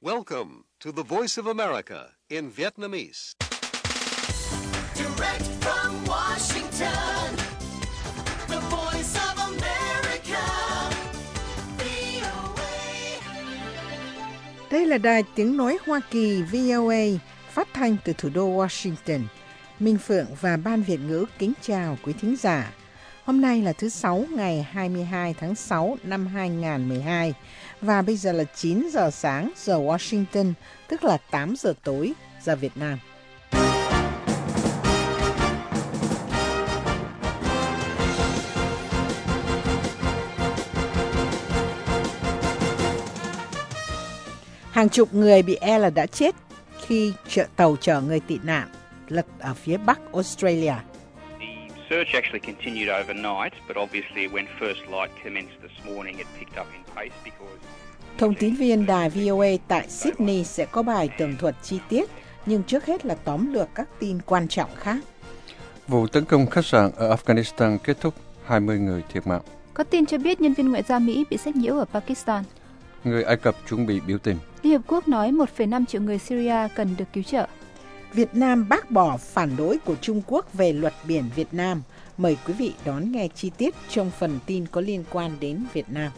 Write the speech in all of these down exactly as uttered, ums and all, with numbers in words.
Welcome to the Voice of America in Vietnamese. Direct from Washington, the Voice of America, vê o a. Đây là đài tiếng nói Hoa Kỳ vê o a, phát thanh từ thủ đô Washington. Minh Phượng và Ban Việt ngữ kính chào quý thính giả. Hôm nay là thứ Sáu ngày hai mươi hai tháng sáu năm hai nghìn không trăm mười hai và bây giờ là chín giờ sáng giờ Washington, tức là tám giờ tối giờ Việt Nam. Hàng chục người bị e là đã chết khi chợ tàu chở người tị nạn lật ở phía Bắc Australia. Search actually continued overnight, but obviously when first light commenced this morning, it picked up in pace because... Thông tín viên đài vê o a tại Sydney sẽ có bài tường thuật chi tiết, nhưng trước hết là tóm lược các tin quan trọng khác. Vụ tấn công khách sạn ở Afghanistan kết thúc, hai mươi người thiệt mạng. Có tin cho biết nhân viên ngoại giao Mỹ bị sách nhiễu ở Pakistan. Người Ai Cập chuẩn bị biểu tình. Liên Hợp Quốc nói một phẩy năm triệu người Syria cần được cứu trợ. Việt Nam bác bỏ phản đối của Trung Quốc về luật biển Việt Nam. Mời quý vị đón nghe chi tiết trong phần tin có liên quan đến Việt Nam.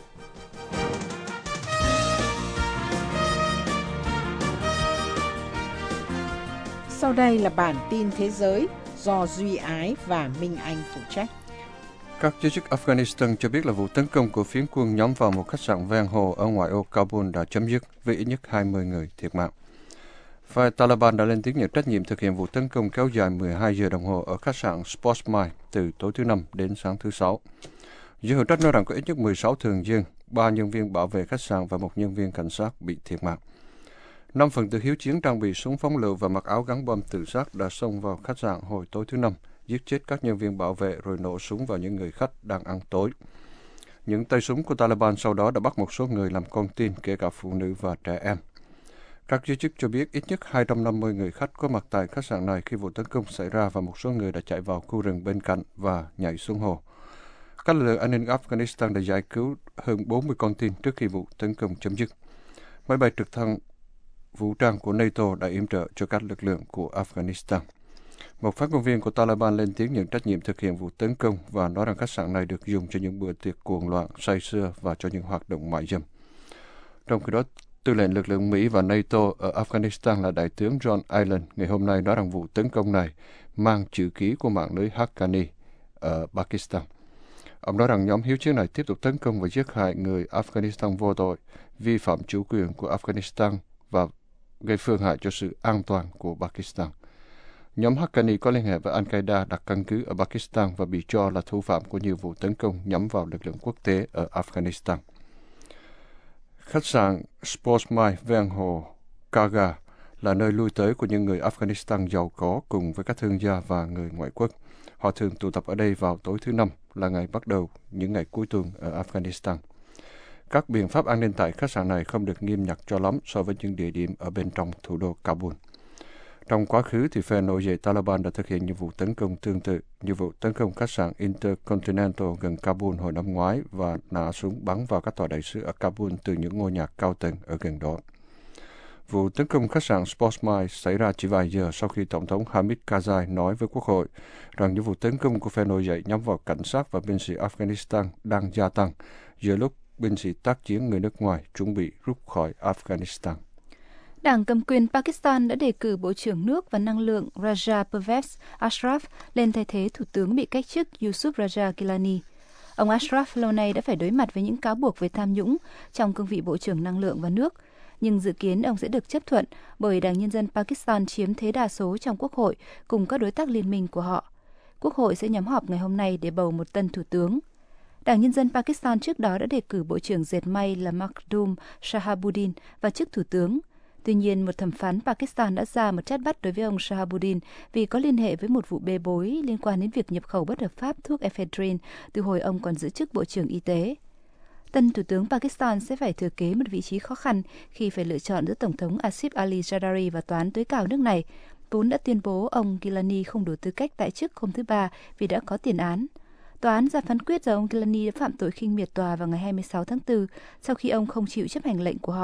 Sau đây là bản tin thế giới do Duy Ái và Minh Anh phụ trách. Các giới chức Afghanistan cho biết là vụ tấn công của phiến quân nhắm vào một khách sạn ven hồ ở ngoại ô Kabul đã chấm dứt với ít nhất hai mươi người thiệt mạng. Và Taliban đã lên tiếng nhận trách nhiệm thực hiện vụ tấn công kéo dài mười hai giờ đồng hồ ở khách sạn Sportsmile từ tối thứ Năm đến sáng thứ Sáu. Giới hữu trách nói rằng có ít nhất mười sáu thường dân, ba nhân viên bảo vệ khách sạn và một nhân viên cảnh sát bị thiệt mạng. Năm phần tử hiếu chiến trang bị súng phóng lựu và mặc áo gắn bom tự sát đã xông vào khách sạn hồi tối thứ Năm, giết chết các nhân viên bảo vệ rồi nổ súng vào những người khách đang ăn tối. Những tay súng của Taliban sau đó đã bắt một số người làm con tin, kể cả phụ nữ và trẻ em. Các giới chức cho biết ít nhất hai trăm năm mươi người khách có mặt tại khách sạn này khi vụ tấn công xảy ra và một số người đã chạy vào khu rừng bên cạnh và nhảy xuống hồ. Các lực lượng an ninh Afghanistan đã giải cứu hơn bốn mươi con tin trước khi vụ tấn công chấm dứt. Máy bay trực thăng vũ trang của NATO đã yểm trợ cho các lực lượng của Afghanistan. Một phát ngôn viên của Taliban lên tiếng nhận trách nhiệm thực hiện vụ tấn công và nói rằng khách sạn này được dùng cho những bữa tiệc cuồng loạn, say sưa và cho những hoạt động mại dâm. Trong khi đó, Tư lệnh lực lượng Mỹ và NATO ở Afghanistan là Đại tướng John Allen ngày hôm nay nói rằng vụ tấn công này mang chữ ký của mạng lưới Haqqani ở Pakistan. Ông nói rằng nhóm hiếu chiến này tiếp tục tấn công và giết hại người Afghanistan vô tội, vi phạm chủ quyền của Afghanistan và gây phương hại cho sự an toàn của Pakistan. Nhóm Haqqani có liên hệ với Al-Qaeda đặt căn cứ ở Pakistan và bị cho là thủ phạm của nhiều vụ tấn công nhắm vào lực lượng quốc tế ở Afghanistan. Khách sạn Sportsmile ven hồ Kaga là nơi lui tới của những người Afghanistan giàu có cùng với các thương gia và người ngoại quốc. Họ thường tụ tập ở đây vào tối thứ Năm, là ngày bắt đầu những ngày cuối tuần ở Afghanistan. Các biện pháp an ninh tại khách sạn này không được nghiêm ngặt cho lắm so với những địa điểm ở bên trong thủ đô Kabul. Trong quá khứ, thì phe nổi dậy Taliban đã thực hiện những vụ tấn công tương tự như vụ tấn công khách sạn Intercontinental gần Kabul hồi năm ngoái và nã súng bắn vào các tòa đại sứ ở Kabul từ những ngôi nhà cao tầng ở gần đó. Vụ tấn công khách sạn Sportsmile xảy ra chỉ vài giờ sau khi Tổng thống Hamid Karzai nói với Quốc hội rằng những vụ tấn công của phe nổi dậy nhắm vào cảnh sát và binh sĩ Afghanistan đang gia tăng giữa lúc binh sĩ tác chiến người nước ngoài chuẩn bị rút khỏi Afghanistan. Đảng cầm quyền Pakistan đã đề cử Bộ trưởng Nước và Năng lượng Raja Pervez Ashraf lên thay thế Thủ tướng bị cách chức Yusuf Raja Gilani. Ông Ashraf lâu nay đã phải đối mặt với những cáo buộc về tham nhũng trong cương vị Bộ trưởng Năng lượng và Nước, nhưng dự kiến ông sẽ được chấp thuận bởi Đảng Nhân dân Pakistan chiếm thế đa số trong Quốc hội cùng các đối tác liên minh của họ. Quốc hội sẽ nhóm họp ngày hôm nay để bầu một tân Thủ tướng. Đảng Nhân dân Pakistan trước đó đã đề cử Bộ trưởng dệt may là Makhdoom Shahabuddin vào chức Thủ tướng. Tuy nhiên, một thẩm phán Pakistan đã ra một trát bắt đối với ông Shahabuddin vì có liên hệ với một vụ bê bối liên quan đến việc nhập khẩu bất hợp pháp thuốc ephedrine từ hồi ông còn giữ chức Bộ trưởng Y tế. Tân Thủ tướng Pakistan sẽ phải thừa kế một vị trí khó khăn khi phải lựa chọn giữa Tổng thống Asif Ali Zardari và Tòa án tối cao nước này, vốn đã tuyên bố ông Gilani không đủ tư cách tại chức hôm thứ Ba vì đã có tiền án. Tòa án ra phán quyết rằng ông Gilani đã phạm tội khinh miệt tòa vào ngày hai mươi sáu tháng tư sau khi ông không chịu chấp hành lệnh của họ,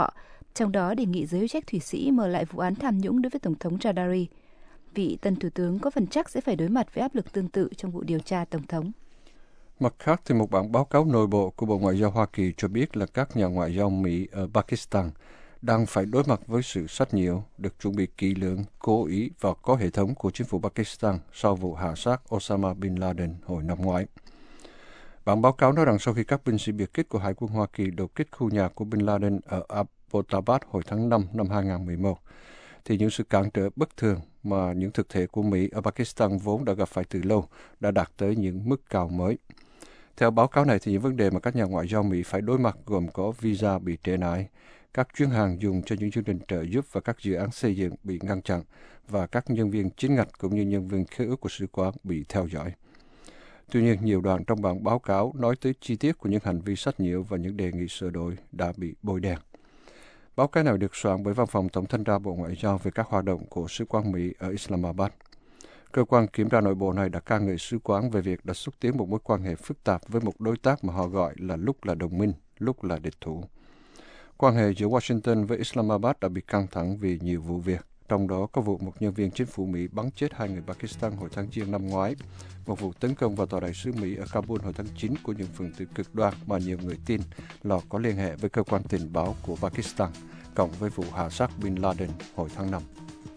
trong đó đề nghị giới hữu trách Thụy Sĩ mở lại vụ án tham nhũng đối với Tổng thống Jadari. Vị tân thủ tướng có phần chắc sẽ phải đối mặt với áp lực tương tự trong vụ điều tra Tổng thống. Mặt khác, thì một bản báo cáo nội bộ của Bộ Ngoại giao Hoa Kỳ cho biết là các nhà ngoại giao Mỹ ở Pakistan đang phải đối mặt với sự sách nhiễu được chuẩn bị kỹ lưỡng, cố ý và có hệ thống của chính phủ Pakistan sau vụ hạ sát Osama bin Laden hồi năm ngoái. Bản báo cáo nói rằng sau khi các binh sĩ biệt kích của Hải quân Hoa Kỳ đột kích khu nhà của bin Laden ở Abbottabad hồi tháng năm năm hai nghìn không trăm mười một, thì những sự cản trở bất thường mà những thực thể của Mỹ ở Pakistan vốn đã gặp phải từ lâu đã đạt tới những mức cao mới. Theo báo cáo này, thì những vấn đề mà các nhà ngoại giao Mỹ phải đối mặt gồm có visa bị trễ nải, các chuyến hàng dùng cho những chương trình trợ giúp và các dự án xây dựng bị ngăn chặn, và các nhân viên chính ngạch cũng như nhân viên khế ước của sứ quán bị theo dõi. Tuy nhiên, nhiều đoạn trong bản báo cáo nói tới chi tiết của những hành vi sách nhiễu và những đề nghị sửa đổi đã bị bôi đen. Báo cáo này được soạn bởi Văn phòng Tổng thanh tra Bộ Ngoại giao về các hoạt động của sứ quán Mỹ ở Islamabad. Cơ quan kiểm tra nội bộ này đã ca ngợi sứ quán về việc đã xúc tiến một mối quan hệ phức tạp với một đối tác mà họ gọi là lúc là đồng minh, lúc là địch thủ. Quan hệ giữa Washington với Islamabad đã bị căng thẳng vì nhiều vụ việc, trong đó có vụ một nhân viên chính phủ Mỹ bắn chết hai người Pakistan hồi tháng Giêng năm ngoái, một vụ tấn công vào tòa đại sứ Mỹ ở Kabul hồi tháng chín của những phần tử cực đoan mà nhiều người tin là có liên hệ với cơ quan tình báo của Pakistan, cộng với vụ hạ sát bin Laden hồi tháng năm.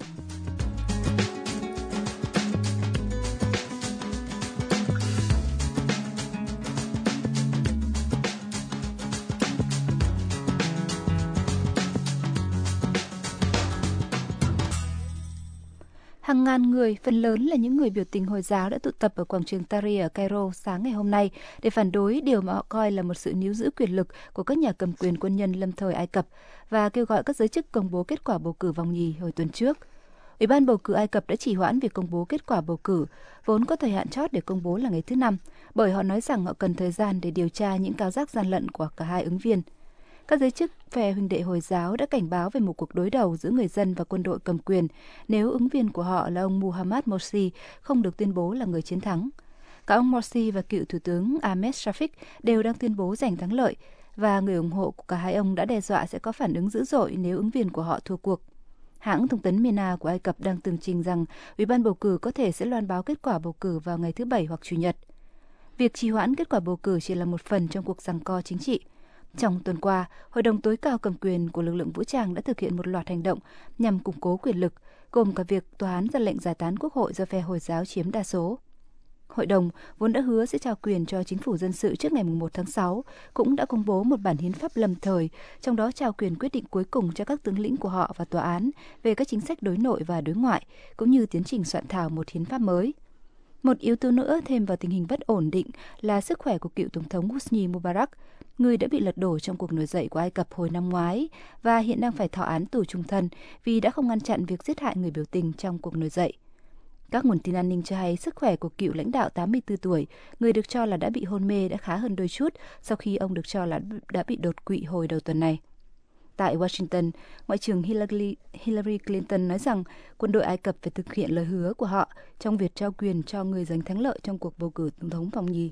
Hàng ngàn người, phần lớn là những người biểu tình Hồi giáo đã tụ tập ở quảng trường Tahrir ở Cairo sáng ngày hôm nay để phản đối điều mà họ coi là một sự níu giữ quyền lực của các nhà cầm quyền quân nhân lâm thời Ai Cập và kêu gọi các giới chức công bố kết quả bầu cử vòng nhì hồi tuần trước. Ủy ban bầu cử Ai Cập đã trì hoãn việc công bố kết quả bầu cử, vốn có thời hạn chót để công bố là ngày thứ Năm, bởi họ nói rằng họ cần thời gian để điều tra những cáo giác gian lận của cả hai ứng viên. Các giới chức phe huynh đệ Hồi giáo đã cảnh báo về một cuộc đối đầu giữa người dân và quân đội cầm quyền nếu ứng viên của họ là ông Mohammad Morsi không được tuyên bố là người chiến thắng. Cả ông Morsi và cựu Thủ tướng Ahmed Shafik đều đang tuyên bố giành thắng lợi, và người ủng hộ của cả hai ông đã đe dọa sẽ có phản ứng dữ dội nếu ứng viên của họ thua cuộc. Hãng thông tấn MENA của Ai Cập đang tường trình rằng Ủy ban bầu cử có thể sẽ loan báo kết quả bầu cử vào ngày thứ Bảy hoặc Chủ nhật. Việc trì hoãn kết quả bầu cử chỉ là một phần trong cuộc giằng co chính trị. Trong tuần qua, Hội đồng tối cao cầm quyền của lực lượng vũ trang đã thực hiện một loạt hành động nhằm củng cố quyền lực, gồm cả việc tòa án ra lệnh giải tán quốc hội do phe Hồi giáo chiếm đa số. Hội đồng, vốn đã hứa sẽ trao quyền cho chính phủ dân sự trước ngày một tháng sáu, cũng đã công bố một bản hiến pháp lâm thời, trong đó trao quyền quyết định cuối cùng cho các tướng lĩnh của họ và tòa án về các chính sách đối nội và đối ngoại, cũng như tiến trình soạn thảo một hiến pháp mới. Một yếu tố nữa thêm vào tình hình bất ổn định là sức khỏe của cựu Tổng thống Hosni Mubarak, người đã bị lật đổ trong cuộc nổi dậy của Ai Cập hồi năm ngoái và hiện đang phải thọ án tù chung thân vì đã không ngăn chặn việc giết hại người biểu tình trong cuộc nổi dậy. Các nguồn tin an ninh cho hay sức khỏe của cựu lãnh đạo tám mươi tư tuổi, người được cho là đã bị hôn mê, đã khá hơn đôi chút sau khi ông được cho là đã bị đột quỵ hồi đầu tuần này. Tại Washington, Ngoại trưởng Hillary, Hillary Clinton nói rằng quân đội Ai Cập phải thực hiện lời hứa của họ trong việc trao quyền cho người giành thắng lợi trong cuộc bầu cử tổng thống vòng nhì.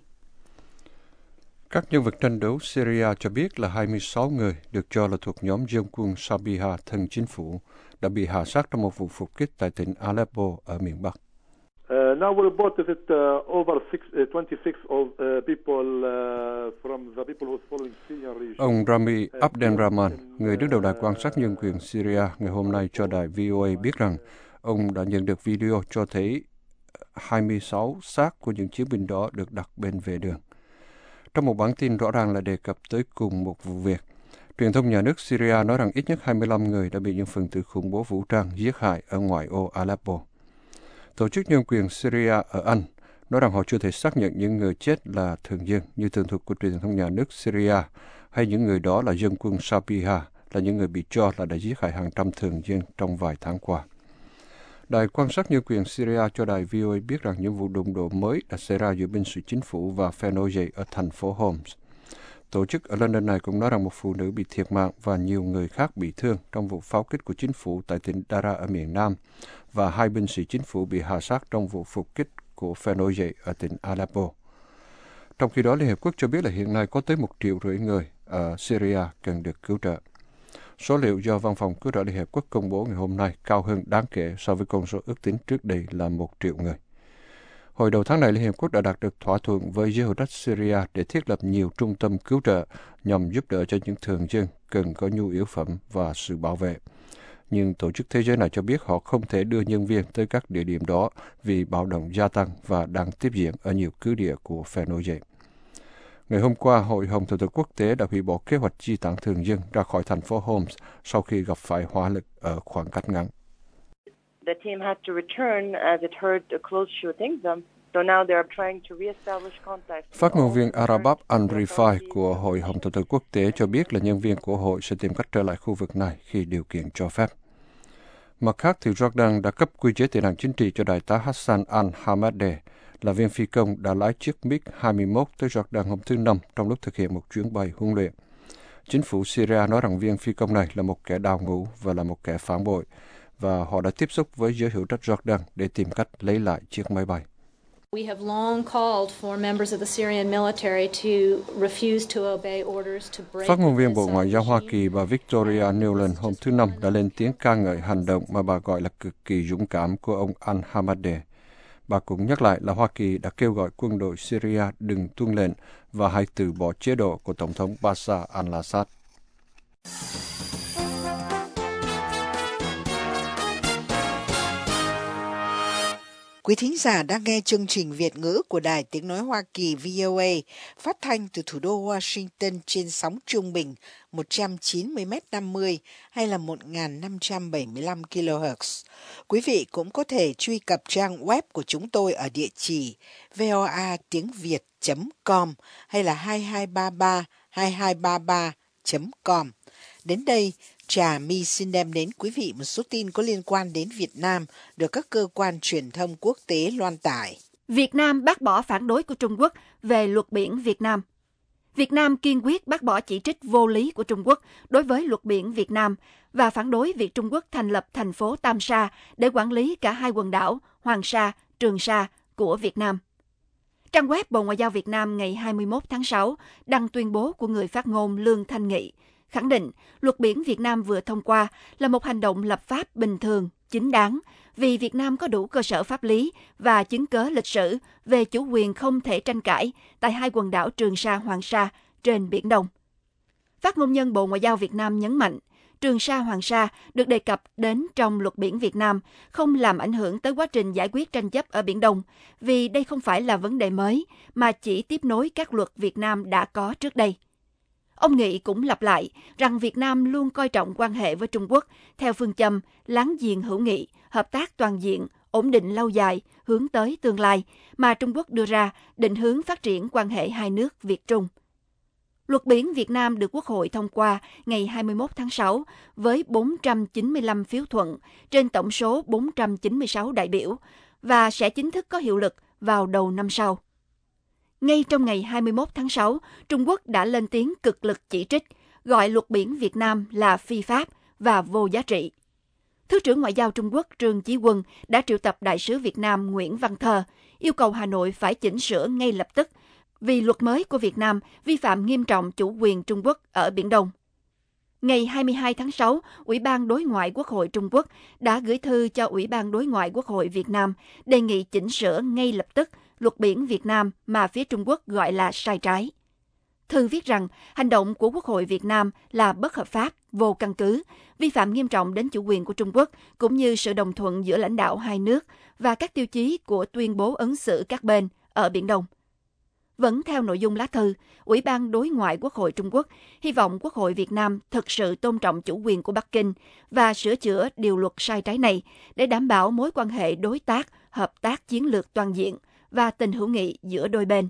Các nhân vật tranh đấu Syria cho biết là hai mươi sáu người được cho là thuộc nhóm dân quân Sabiha thân chính phủ đã bị hạ sát trong một vụ phục kích tại tỉnh Aleppo ở miền Bắc. Uh, now we reported that uh, over six, uh, twenty-six of, uh, people uh, from the people who following Syrian regime. Ông Rami Abdelrahman, người đứng đầu đài quan sát nhân quyền Syria, ngày hôm nay cho đài vê o a biết rằng ông đã nhận được video cho thấy hai mươi sáu xác của những chiến binh đó được đặt bên vệ đường. Trong một bản tin rõ ràng là đề cập tới cùng một vụ việc. Truyền thông nhà nước Syria nói rằng ít nhất hai mươi lăm người đã bị những phần tử khủng bố vũ trang giết hại ở ngoại ô Aleppo. Tổ chức nhân quyền Syria ở Anh nói rằng họ chưa thể xác nhận những người chết là thường dân như tường thuật của truyền thông nhà nước Syria, hay những người đó là dân quân Sabiha, là những người bị cho là đã giết hại hàng trăm thường dân trong vài tháng qua. Đài quan sát nhân quyền Syria cho đài vê o a biết rằng những vụ đụng độ mới đã xảy ra giữa binh sĩ chính phủ và phe nổi dậy ở thành phố Homs. Tổ chức ở London này cũng nói rằng một phụ nữ bị thiệt mạng và nhiều người khác bị thương trong vụ pháo kích của chính phủ tại tỉnh Dara ở miền Nam, và hai binh sĩ chính phủ bị hạ sát trong vụ phục kích của phe nổi dậy ở tỉnh Aleppo. Trong khi đó, Liên Hiệp Quốc cho biết là hiện nay có tới một triệu rưỡi người ở Syria cần được cứu trợ. Số liệu do Văn phòng Cứu trợ Liên Hiệp Quốc công bố ngày hôm nay cao hơn đáng kể so với con số ước tính trước đây là một triệu người. Hồi đầu tháng này, Liên Hiệp Quốc đã đạt được thỏa thuận với giới hữu trách Syria để thiết lập nhiều trung tâm cứu trợ nhằm giúp đỡ cho những thường dân cần có nhu yếu phẩm và sự bảo vệ. Nhưng Tổ chức Thế giới này cho biết họ không thể đưa nhân viên tới các địa điểm đó vì bạo động gia tăng và đang tiếp diễn ở nhiều cứ địa của phe nổi dậy. Ngày hôm qua, Hội Hồng Thổ Thực Quốc tế đã hủy bỏ kế hoạch di tản thường dân ra khỏi thành phố Homs sau khi gặp phải hỏa lực ở khoảng cách ngắn. The team had to return as it heard a close shootings. Um, so now they are trying to reestablish contact. Phát ngôn viên Arabab Al-Rifai của Hội Hồng Thổ Thực Quốc tế cho biết là nhân viên của hội sẽ tìm cách trở lại khu vực này khi điều kiện cho phép. Mặt khác, thì Jordan đã cấp quy chế tị nạn chính trị cho đại tá Hassan al-Hamadeh, là viên phi công đã lái chiếc MiG hai mươi mốt tới Jordan hôm thứ Năm trong lúc thực hiện một chuyến bay huấn luyện. Chính phủ Syria nói rằng viên phi công này là một kẻ đào ngũ và là một kẻ phản bội, và họ đã tiếp xúc với giới hữu trách Jordan để tìm cách lấy lại chiếc máy bay. We have long called for members of the Syrian military to refuse to obey orders to break. Phát ngôn viên Bộ Ngoại giao Hoa Kỳ bà Victoria Nuland hôm thứ Năm đã lên tiếng ca ngợi hành động mà bà gọi là cực kỳ dũng cảm của ông al-Hamadeh. Bà cũng nhắc lại là Hoa Kỳ đã kêu gọi quân đội Syria đừng tuân lệnh và hãy từ bỏ chế độ của Tổng thống Bashar al-Assad. Quý thính giả đang nghe chương trình Việt ngữ của Đài Tiếng Nói Hoa Kỳ V O A phát thanh từ thủ đô Washington trên sóng trung bình một trăm chín mươi mét năm mươi hay là một nghìn năm trăm bảy mươi lăm ki lô héc. Quý vị cũng có thể truy cập trang web của chúng tôi ở địa chỉ voa tiếng việt chấm com hay là hai hai ba ba hai hai ba ba chấm com. Đến đây, Trà My xin đem đến quý vị một số tin có liên quan đến Việt Nam được các cơ quan truyền thông quốc tế loan tải. Việt Nam bác bỏ phản đối của Trung Quốc về luật biển Việt Nam. Việt Nam kiên quyết bác bỏ chỉ trích vô lý của Trung Quốc đối với luật biển Việt Nam và phản đối việc Trung Quốc thành lập thành phố Tam Sa để quản lý cả hai quần đảo Hoàng Sa, Trường Sa của Việt Nam. Trang web Bộ Ngoại giao Việt Nam ngày hai mươi mốt tháng sáu đăng tuyên bố của người phát ngôn Lương Thanh Nghị, khẳng định luật biển Việt Nam vừa thông qua là một hành động lập pháp bình thường, chính đáng, vì Việt Nam có đủ cơ sở pháp lý và chứng cớ lịch sử về chủ quyền không thể tranh cãi tại hai quần đảo Trường Sa, Hoàng Sa trên Biển Đông. Phát ngôn nhân Bộ Ngoại giao Việt Nam nhấn mạnh, Trường Sa, Hoàng Sa được đề cập đến trong luật biển Việt Nam không làm ảnh hưởng tới quá trình giải quyết tranh chấp ở Biển Đông, vì đây không phải là vấn đề mới, mà chỉ tiếp nối các luật Việt Nam đã có trước đây. Ông Nghị cũng lặp lại rằng Việt Nam luôn coi trọng quan hệ với Trung Quốc theo phương châm láng giềng hữu nghị, hợp tác toàn diện, ổn định lâu dài, hướng tới tương lai mà Trung Quốc đưa ra định hướng phát triển quan hệ hai nước Việt-Trung. Luật biển Việt Nam được Quốc hội thông qua ngày hai mươi mốt tháng sáu với bốn trăm chín mươi lăm phiếu thuận trên tổng số bốn trăm chín mươi sáu đại biểu và sẽ chính thức có hiệu lực vào đầu năm sau. Ngay trong ngày hai mươi mốt tháng sáu, Trung Quốc đã lên tiếng cực lực chỉ trích, gọi luật biển Việt Nam là phi pháp và vô giá trị. Thứ trưởng Ngoại giao Trung Quốc Trương Chí Quân đã triệu tập đại sứ Việt Nam Nguyễn Văn Thơ, yêu cầu Hà Nội phải chỉnh sửa ngay lập tức, vì luật mới của Việt Nam vi phạm nghiêm trọng chủ quyền Trung Quốc ở Biển Đông. Ngày hai mươi hai tháng sáu, Ủy ban Đối ngoại Quốc hội Trung Quốc đã gửi thư cho Ủy ban Đối ngoại Quốc hội Việt Nam đề nghị chỉnh sửa ngay lập tức luật biển Việt Nam mà phía Trung Quốc gọi là sai trái. Thư viết rằng hành động của Quốc hội Việt Nam là bất hợp pháp, vô căn cứ, vi phạm nghiêm trọng đến chủ quyền của Trung Quốc cũng như sự đồng thuận giữa lãnh đạo hai nước và các tiêu chí của tuyên bố ứng xử các bên ở Biển Đông. Vẫn theo nội dung lá thư, Ủy ban Đối ngoại Quốc hội Trung Quốc hy vọng Quốc hội Việt Nam thực sự tôn trọng chủ quyền của Bắc Kinh và sửa chữa điều luật sai trái này để đảm bảo mối quan hệ đối tác, hợp tác chiến lược toàn diện và tình hữu nghị giữa đôi bên.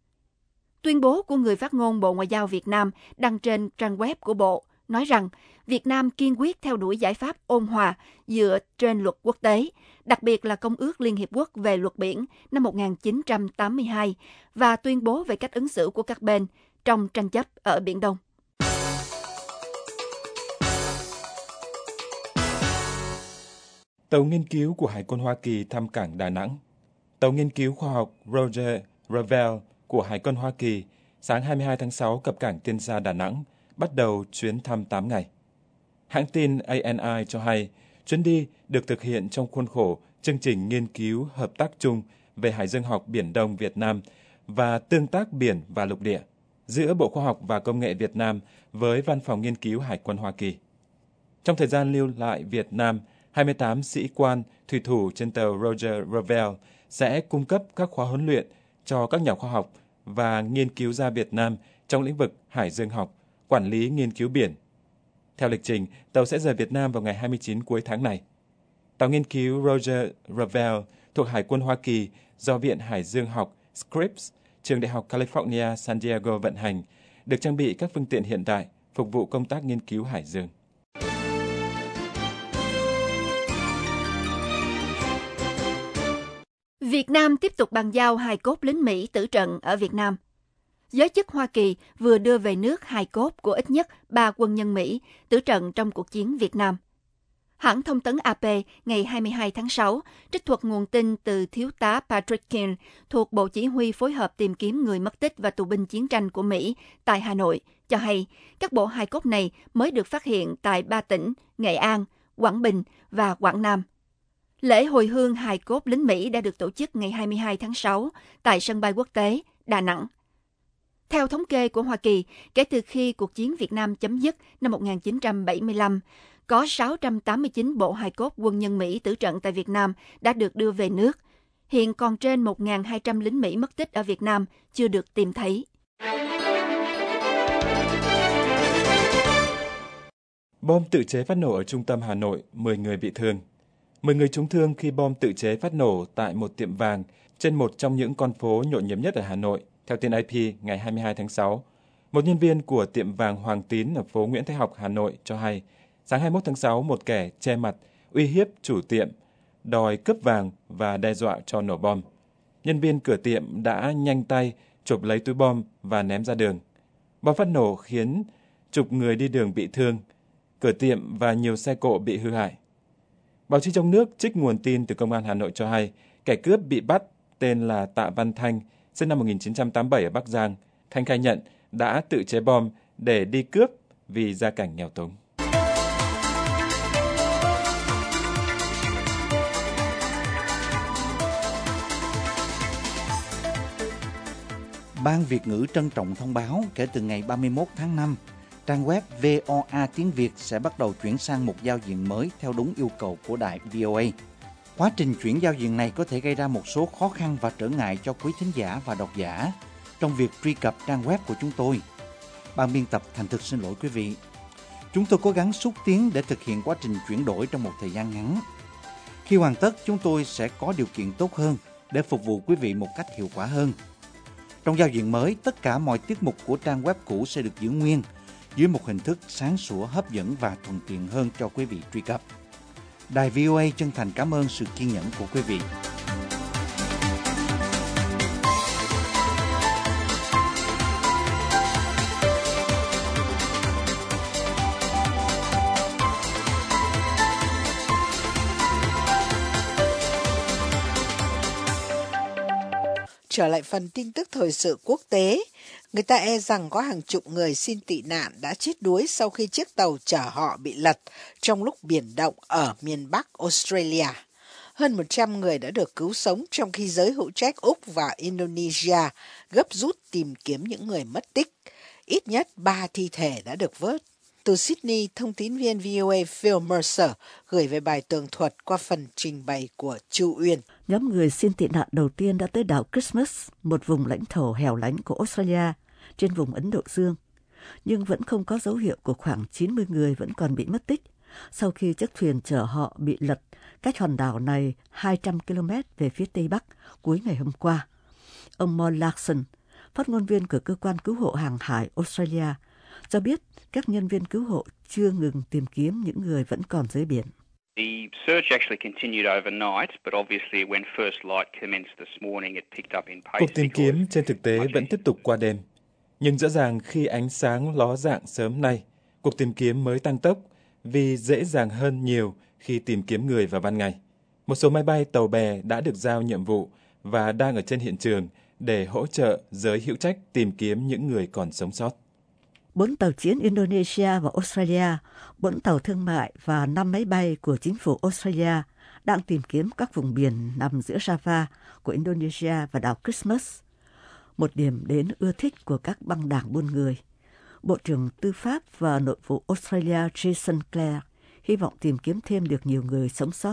Tuyên bố của người phát ngôn Bộ Ngoại giao Việt Nam đăng trên trang web của Bộ nói rằng Việt Nam kiên quyết theo đuổi giải pháp ôn hòa dựa trên luật quốc tế, đặc biệt là Công ước Liên Hiệp Quốc về luật biển năm một nghìn chín trăm tám mươi hai và tuyên bố về cách ứng xử của các bên trong tranh chấp ở Biển Đông. Tàu nghiên cứu của Hải quân Hoa Kỳ thăm cảng Đà Nẵng. Tàu nghiên cứu khoa học Roger Revell của Hải quân Hoa Kỳ sáng hai mươi hai tháng sáu cập cảng Tiên Sa Đà Nẵng, bắt đầu chuyến thăm tám ngày. Hãng tin A N I cho hay, chuyến đi được thực hiện trong khuôn khổ chương trình nghiên cứu hợp tác chung về Hải dương học Biển Đông Việt Nam và tương tác biển và lục địa giữa Bộ Khoa học và Công nghệ Việt Nam với Văn phòng Nghiên cứu Hải quân Hoa Kỳ. Trong thời gian lưu lại Việt Nam, hai mươi tám sĩ quan thủy thủ trên tàu Roger Revell sẽ cung cấp các khóa huấn luyện cho các nhà khoa học và nghiên cứu gia Việt Nam trong lĩnh vực hải dương học, quản lý nghiên cứu biển. Theo lịch trình, tàu sẽ rời Việt Nam vào ngày hai mươi chín cuối tháng này. Tàu nghiên cứu Roger Revell thuộc Hải quân Hoa Kỳ do Viện Hải dương học Scripps, Trường Đại học California San Diego vận hành, được trang bị các phương tiện hiện đại phục vụ công tác nghiên cứu hải dương. Việt Nam tiếp tục bàn giao hài cốt lính Mỹ tử trận ở Việt Nam. Giới chức Hoa Kỳ vừa đưa về nước hài cốt của ít nhất ba quân nhân Mỹ tử trận trong cuộc chiến Việt Nam. Hãng thông tấn A P ngày hai mươi hai tháng sáu trích thuật nguồn tin từ thiếu tá Patrick King thuộc Bộ Chỉ huy phối hợp tìm kiếm người mất tích và tù binh chiến tranh của Mỹ tại Hà Nội cho hay các bộ hài cốt này mới được phát hiện tại ba tỉnh Nghệ An, Quảng Bình và Quảng Nam. Lễ hồi hương hài cốt lính Mỹ đã được tổ chức ngày hai mươi hai tháng sáu tại sân bay quốc tế Đà Nẵng. Theo thống kê của Hoa Kỳ, kể từ khi cuộc chiến Việt Nam chấm dứt năm một nghìn chín trăm bảy mươi lăm, có sáu trăm tám mươi chín bộ hài cốt quân nhân Mỹ tử trận tại Việt Nam đã được đưa về nước. Hiện còn trên một nghìn hai trăm lính Mỹ mất tích ở Việt Nam chưa được tìm thấy. Bom tự chế phát nổ ở trung tâm Hà Nội, mười người bị thương. mười người trúng thương khi bom tự chế phát nổ tại một tiệm vàng trên một trong những con phố nhộn nhịp nhất ở Hà Nội, theo tin A P ngày hai mươi hai tháng sáu. Một nhân viên của tiệm vàng Hoàng Tín ở phố Nguyễn Thái Học, Hà Nội cho hay, sáng hai mươi mốt tháng sáu, một kẻ che mặt, uy hiếp chủ tiệm, đòi cướp vàng và đe dọa cho nổ bom. Nhân viên cửa tiệm đã nhanh tay chộp lấy túi bom và ném ra đường. Bom phát nổ khiến chục người đi đường bị thương, cửa tiệm và nhiều xe cộ bị hư hại. Báo chí trong nước trích nguồn tin từ Công an Hà Nội cho hay, kẻ cướp bị bắt tên là Tạ Văn Thanh, sinh năm một nghìn chín trăm tám mươi bảy ở Bắc Giang. Thanh khai nhận đã tự chế bom để đi cướp vì gia cảnh nghèo túng. Ban Việt ngữ trân trọng thông báo kể từ ngày ba mươi mốt tháng năm, trang web vê o a tiếng Việt sẽ bắt đầu chuyển sang một giao diện mới theo đúng yêu cầu của đài vê o a. Quá trình chuyển giao diện này có thể gây ra một số khó khăn và trở ngại cho quý thính giả và độc giả trong việc truy cập trang web của chúng tôi. Ban biên tập thành thực xin lỗi quý vị. Chúng tôi cố gắng xúc tiến để thực hiện quá trình chuyển đổi trong một thời gian ngắn. Khi hoàn tất, chúng tôi sẽ có điều kiện tốt hơn để phục vụ quý vị một cách hiệu quả hơn. Trong giao diện mới, tất cả mọi tiết mục của trang web cũ sẽ được giữ nguyên dưới một hình thức sáng sủa, hấp dẫn và thuận tiện hơn cho quý vị truy cập. Đài vê o a chân thành cảm ơn sự kiên nhẫn của quý vị. Trở lại phần tin tức thời sự quốc tế, người ta e rằng có hàng chục người xin tị nạn đã chết đuối sau khi chiếc tàu chở họ bị lật trong lúc biển động ở miền Bắc Australia. Hơn một trăm người đã được cứu sống trong khi giới hữu trách Úc và Indonesia gấp rút tìm kiếm những người mất tích. Ít nhất ba thi thể đã được vớt. Từ Sydney, thông tín viên vê o a Phil Mercer gửi về bài tường thuật qua phần trình bày của Chu Uyên. Nhóm người xin tị nạn đầu tiên đã tới đảo Christmas, một vùng lãnh thổ hẻo lánh của Australia trên vùng Ấn Độ Dương. Nhưng vẫn không có dấu hiệu của khoảng chín mươi người vẫn còn bị mất tích sau khi chiếc thuyền chở họ bị lật cách hòn đảo này hai trăm ki lô mét về phía tây bắc cuối ngày hôm qua. Ông Mon Larson, phát ngôn viên của cơ quan cứu hộ hàng hải Australia, cho biết các nhân viên cứu hộ chưa ngừng tìm kiếm những người vẫn còn dưới biển. The search actually continued overnight, but obviously when first light commenced this morning, it picked up in pace. Cuộc tìm kiếm trên thực tế vẫn tiếp tục qua đêm. Nhưng rõ ràng khi ánh sáng ló dạng sớm nay, cuộc tìm kiếm mới tăng tốc vì dễ dàng hơn nhiều khi tìm kiếm người vào ban ngày. Một số máy bay tàu bè đã được giao nhiệm vụ và đang ở trên hiện trường để hỗ trợ giới hữu trách tìm kiếm những người còn sống sót. bốn tàu chiến Indonesia và Australia, bốn tàu thương mại và năm máy bay của chính phủ Australia đang tìm kiếm các vùng biển nằm giữa Java của Indonesia và đảo Christmas, một điểm đến ưa thích của các băng đảng buôn người. Bộ trưởng Tư pháp và Nội vụ Australia Jason Clare hy vọng tìm kiếm thêm được nhiều người sống sót.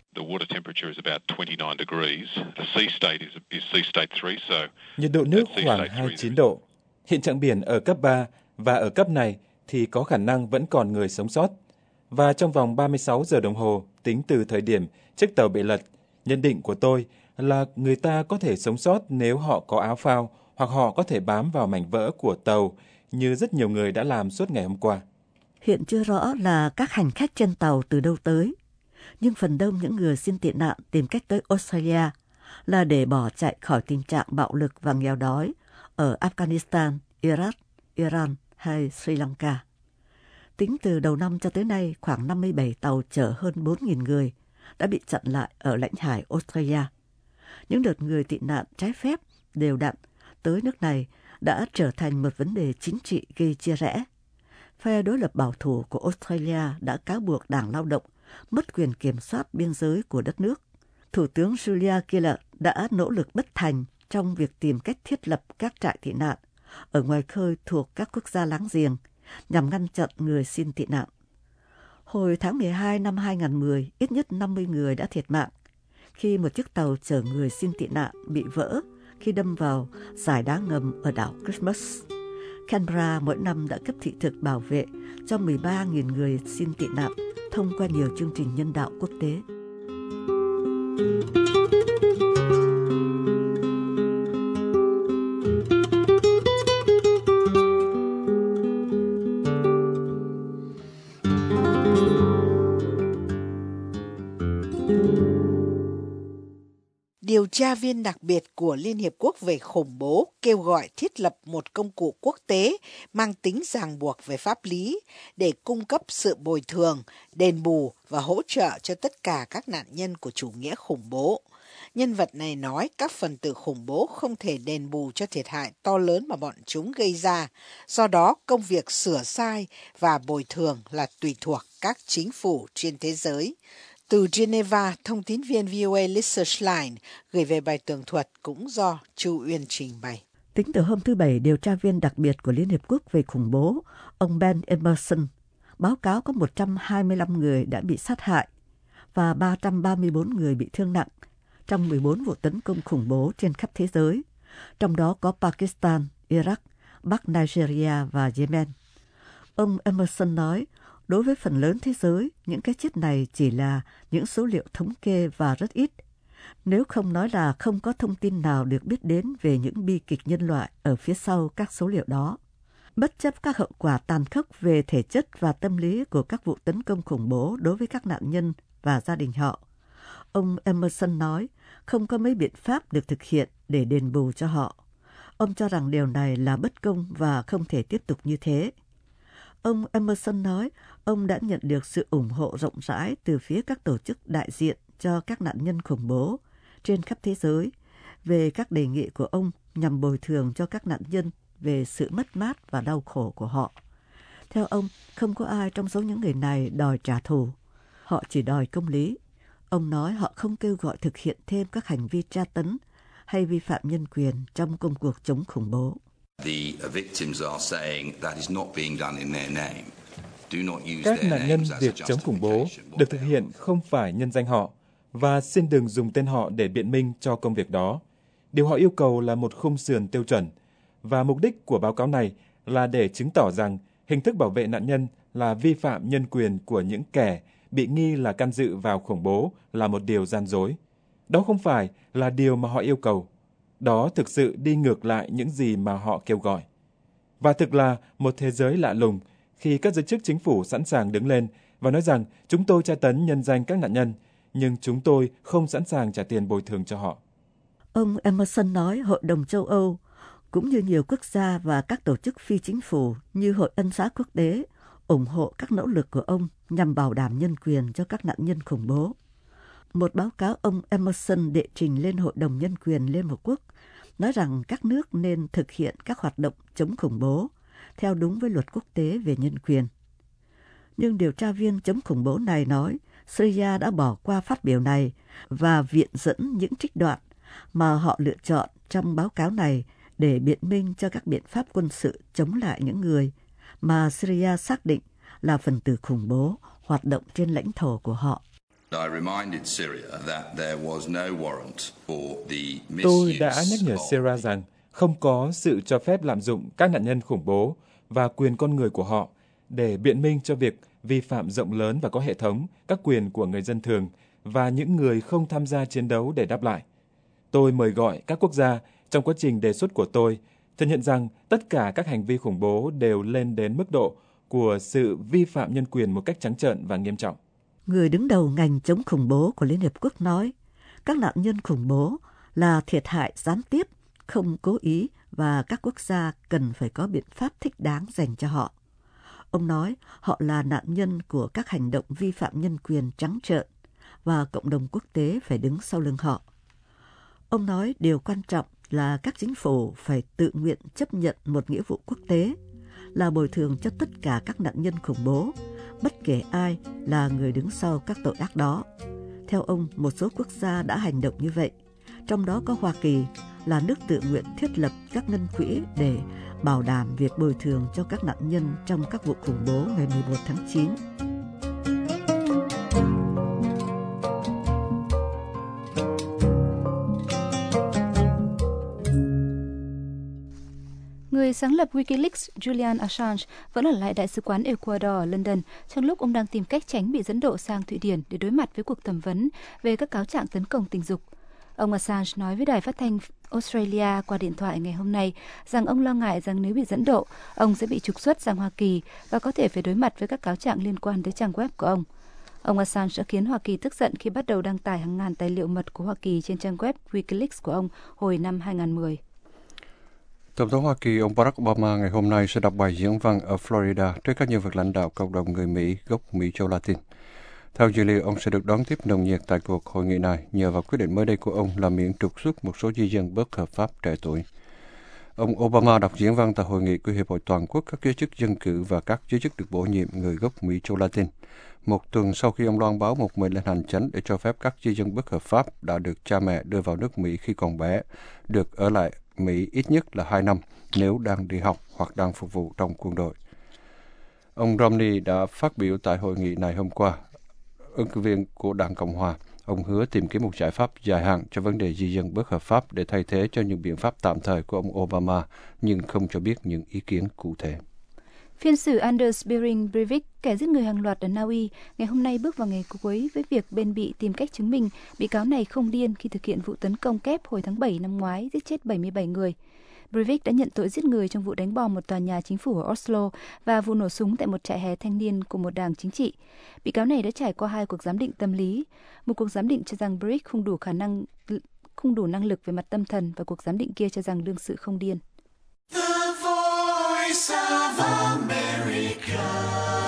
Nhiệt độ nước khoảng hai mươi chín độ. Hiện trạng biển ở cấp ba và ở cấp này thì có khả năng vẫn còn người sống sót. Và trong vòng ba mươi sáu giờ đồng hồ tính từ thời điểm chiếc tàu bị lật, nhận định của tôi là người ta có thể sống sót nếu họ có áo phao hoặc họ có thể bám vào mảnh vỡ của tàu như rất nhiều người đã làm suốt ngày hôm qua. Hiện chưa rõ là các hành khách trên tàu từ đâu tới, nhưng phần đông những người xin tị nạn tìm cách tới Australia là để bỏ chạy khỏi tình trạng bạo lực và nghèo đói ở Afghanistan, Iraq, Iran hay Sri Lanka. Tính từ đầu năm cho tới nay, khoảng năm mươi bảy tàu chở hơn bốn nghìn người đã bị chặn lại ở lãnh hải Australia. Những đợt người tị nạn trái phép đều đặn tới nước này đã trở thành một vấn đề chính trị gây chia rẽ. Phe đối lập bảo thủ của Australia đã cáo buộc Đảng Lao động mất quyền kiểm soát biên giới của đất nước. Thủ tướng Julia Gillard đã nỗ lực bất thành trong việc tìm cách thiết lập các trại tị nạn ở ngoài khơi thuộc các quốc gia láng giềng nhằm ngăn chặn người xin tị nạn. Hồi tháng mười hai năm hai nghìn không trăm mười, ít nhất năm mươi người đã thiệt mạng khi một chiếc tàu chở người xin tị nạn bị vỡ khi đâm vào dải đá ngầm ở đảo Christmas. Canberra mỗi năm đã cấp thị thực bảo vệ cho mười ba nghìn người xin tị nạn thông qua nhiều chương trình nhân đạo quốc tế. Điều tra viên đặc biệt của Liên Hiệp Quốc về khủng bố kêu gọi thiết lập một công cụ quốc tế mang tính ràng buộc về pháp lý để cung cấp sự bồi thường, đền bù và hỗ trợ cho tất cả các nạn nhân của chủ nghĩa khủng bố. Nhân vật này nói các phần tử khủng bố không thể đền bù cho thiệt hại to lớn mà bọn chúng gây ra. Do đó, công việc sửa sai và bồi thường là tùy thuộc các chính phủ trên thế giới. Từ Geneva, thông tín viên vê o a Lisa Schlein gửi về bài tường thuật cũng do Chu Uyên trình bày. Tính từ hôm thứ Bảy, điều tra viên đặc biệt của Liên Hiệp Quốc về khủng bố, ông Ben Emerson, báo cáo có một trăm hai mươi lăm người đã bị sát hại và ba trăm ba mươi bốn người bị thương nặng trong mười bốn vụ tấn công khủng bố trên khắp thế giới, trong đó có Pakistan, Iraq, Bắc Nigeria và Yemen. Ông Emerson nói, đối với phần lớn thế giới, những cái chết này chỉ là những số liệu thống kê và rất ít. Nếu không nói là không có thông tin nào được biết đến về những bi kịch nhân loại ở phía sau các số liệu đó. Bất chấp các hậu quả tàn khốc về thể chất và tâm lý của các vụ tấn công khủng bố đối với các nạn nhân và gia đình họ, ông Emerson nói không có mấy biện pháp được thực hiện để đền bù cho họ. Ông cho rằng điều này là bất công và không thể tiếp tục như thế. Ông Emerson nói ông đã nhận được sự ủng hộ rộng rãi từ phía các tổ chức đại diện cho các nạn nhân khủng bố trên khắp thế giới về các đề nghị của ông nhằm bồi thường cho các nạn nhân về sự mất mát và đau khổ của họ. Theo ông, không có ai trong số những người này đòi trả thù. Họ chỉ đòi công lý. Ông nói họ không kêu gọi thực hiện thêm các hành vi tra tấn hay vi phạm nhân quyền trong công cuộc chống khủng bố. Các nạn nhân việc chống khủng bố được thực hiện không phải nhân danh họ, và xin đừng dùng tên họ để biện minh cho công việc đó. Điều họ yêu cầu là một khung sườn tiêu chuẩn, và mục đích của báo cáo này là để chứng tỏ rằng hình thức bảo vệ nạn nhân là vi phạm nhân quyền của những kẻ bị nghi là can dự vào khủng bố là một điều gian dối. Đó không phải là điều mà họ yêu cầu. Đó thực sự đi ngược lại những gì mà họ kêu gọi. Và thực là một thế giới lạ lùng khi các giới chức chính phủ sẵn sàng đứng lên và nói rằng chúng tôi tra tấn nhân danh các nạn nhân, nhưng chúng tôi không sẵn sàng trả tiền bồi thường cho họ. Ông Emerson nói Hội đồng châu Âu, cũng như nhiều quốc gia và các tổ chức phi chính phủ như Hội Ân xá Quốc tế, ủng hộ các nỗ lực của ông nhằm bảo đảm nhân quyền cho các nạn nhân khủng bố. Một báo cáo ông Emerson đệ trình lên Hội đồng Nhân quyền Liên Hợp Quốc nói rằng các nước nên thực hiện các hoạt động chống khủng bố theo đúng với luật quốc tế về nhân quyền. Nhưng điều tra viên chống khủng bố này nói Syria đã bỏ qua phát biểu này và viện dẫn những trích đoạn mà họ lựa chọn trong báo cáo này để biện minh cho các biện pháp quân sự chống lại những người mà Syria xác định là phần tử khủng bố hoạt động trên lãnh thổ của họ. Tôi đã nhắc nhở Syria rằng không có sự cho phép lạm dụng các nạn nhân khủng bố và quyền con người của họ để biện minh cho việc vi phạm rộng lớn và có hệ thống các quyền của người dân thường và những người không tham gia chiến đấu để đáp lại. Tôi mời gọi các quốc gia trong quá trình đề xuất của tôi thừa nhận rằng tất cả các hành vi khủng bố đều lên đến mức độ của sự vi phạm nhân quyền một cách trắng trợn và nghiêm trọng. Người đứng đầu ngành chống khủng bố của Liên Hiệp Quốc nói, các nạn nhân khủng bố là thiệt hại gián tiếp, không cố ý và các quốc gia cần phải có biện pháp thích đáng dành cho họ. Ông nói họ là nạn nhân của các hành động vi phạm nhân quyền trắng trợn và cộng đồng quốc tế phải đứng sau lưng họ. Ông nói điều quan trọng là các chính phủ phải tự nguyện chấp nhận một nghĩa vụ quốc tế là bồi thường cho tất cả các nạn nhân khủng bố, bất kể ai là người đứng sau các tội ác đó. Theo ông, một số quốc gia đã hành động như vậy, trong đó có Hoa Kỳ là nước tự nguyện thiết lập các ngân quỹ để bảo đảm việc bồi thường cho các nạn nhân trong các vụ khủng bố ngày mười một tháng chín. Người sáng lập Wikileaks Julian Assange vẫn ở lại Đại sứ quán Ecuador ở London trong lúc ông đang tìm cách tránh bị dẫn độ sang Thụy Điển để đối mặt với cuộc thẩm vấn về các cáo trạng tấn công tình dục. Ông Assange nói với đài phát thanh Australia qua điện thoại ngày hôm nay rằng ông lo ngại rằng nếu bị dẫn độ, ông sẽ bị trục xuất sang Hoa Kỳ và có thể phải đối mặt với các cáo trạng liên quan tới trang web của ông. Ông Assange đã khiến Hoa Kỳ tức giận khi bắt đầu đăng tải hàng ngàn tài liệu mật của Hoa Kỳ trên trang web Wikileaks của ông hồi năm hai không một không. Tổng thống Hoa Kỳ ông Barack Obama ngày hôm nay sẽ đọc bài diễn văn ở Florida trước các nhân vật lãnh đạo cộng đồng người Mỹ gốc Mỹ châu Latin. Theo dữ liệu, ông sẽ được đón tiếp nồng nhiệt tại cuộc hội nghị này nhờ vào quyết định mới đây của ông là miễn trục xuất một số di dân bất hợp pháp trẻ tuổi. Ông Obama đọc diễn văn tại hội nghị của Hiệp hội Toàn quốc các giới chức dân cử và các giới chức được bổ nhiệm người gốc Mỹ châu Latin, một tuần sau khi ông loan báo một mệnh lệnh hành chánh để cho phép các di dân bất hợp pháp đã được cha mẹ đưa vào nước Mỹ khi còn bé được ở lại Mỹ ít nhất là hai năm nếu đang đi học hoặc đang phục vụ trong quân đội. Ông Romney đã phát biểu tại hội nghị này hôm qua. Ứng cử viên của Đảng Cộng Hòa, ông hứa tìm kiếm một giải pháp dài hạn cho vấn đề di dân bất hợp pháp để thay thế cho những biện pháp tạm thời của ông Obama, nhưng không cho biết những ý kiến cụ thể. Phiên xử Anders Behring Breivik, kẻ giết người hàng loạt ở Na Uy, ngày hôm nay bước vào ngày cuối với việc bên bị tìm cách chứng minh bị cáo này không điên khi thực hiện vụ tấn công kép hồi tháng bảy năm ngoái giết chết bảy mươi bảy người. Breivik đã nhận tội giết người trong vụ đánh bom một tòa nhà chính phủ ở Oslo và vụ nổ súng tại một trại hè thanh niên của một đảng chính trị. Bị cáo này đã trải qua hai cuộc giám định tâm lý. Một cuộc giám định cho rằng Breivik không đủ khả năng, không đủ năng lực về mặt tâm thần và cuộc giám định kia cho rằng đương sự không điên. The Voice of America.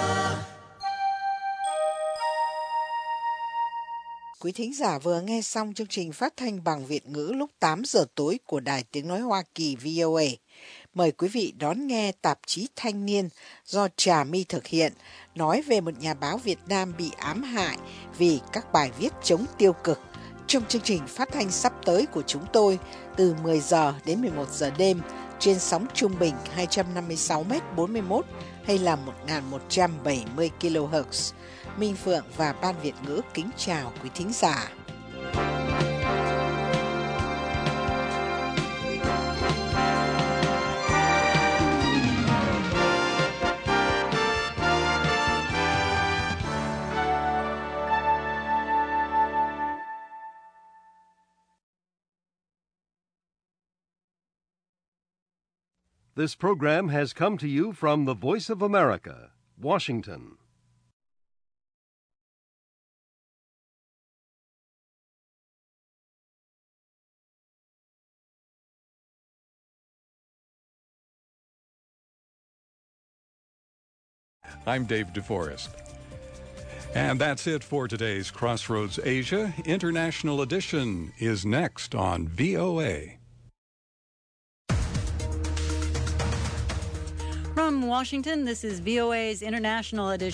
Quý thính giả vừa nghe xong chương trình phát thanh bằng Việt ngữ lúc tám giờ tối của Đài Tiếng Nói Hoa Kỳ V O A. Mời quý vị đón nghe tạp chí Thanh niên do Trà My thực hiện, nói về một nhà báo Việt Nam bị ám hại vì các bài viết chống tiêu cực. Trong chương trình phát thanh sắp tới của chúng tôi từ mười giờ đến mười một giờ đêm trên sóng trung bình hai trăm năm mươi sáu mét bốn mươi mốt hay là một nghìn một trăm bảy mươi ki lô héc. Minh Phượng và Ban Việt ngữ kính chào quý thính giả. This program has come to you from the Voice of America, Washington. I'm Dave DeForest. And that's it for today's Crossroads Asia International Edition is next on V O A. From Washington, this is V O A's International Edition.